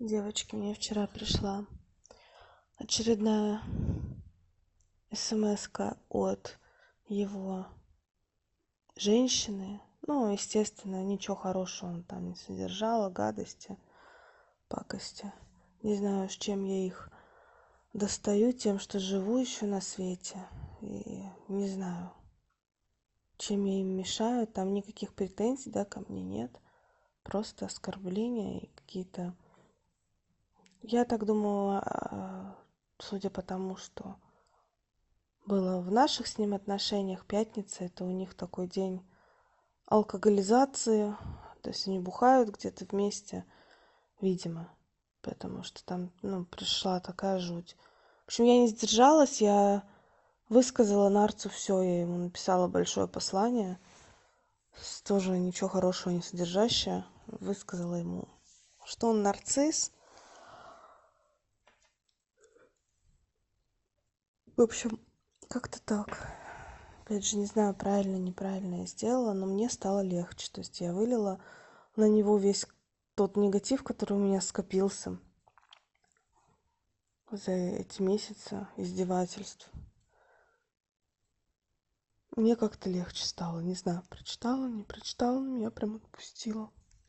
Девочки, мне вчера пришла очередная смс-ка от его женщины. Ну, естественно, ничего хорошего он там не содержала, гадости, пакости. Не знаю, с чем я их достаю, тем, что живу еще на свете. И не знаю, чем я им мешаю. Там никаких претензий, да, ко мне нет. Просто оскорбления и какие-то... Я так думала, судя по тому, что было в наших с ним отношениях, пятница — это у них такой день алкоголизации, то есть они бухают где-то вместе, видимо, потому что там, пришла такая жуть. В общем, я не сдержалась, я высказала Нарцу все, я ему написала большое послание, тоже ничего хорошего не содержащее, высказала ему, что он нарцисс. В общем, как-то так. Опять же, не знаю, правильно, неправильно я сделала, но мне стало легче. То есть я вылила на него весь тот негатив, который у меня скопился за эти месяцы издевательств. Мне как-то легче стало. Не знаю, прочитала, не прочитала, но меня прям отпустила.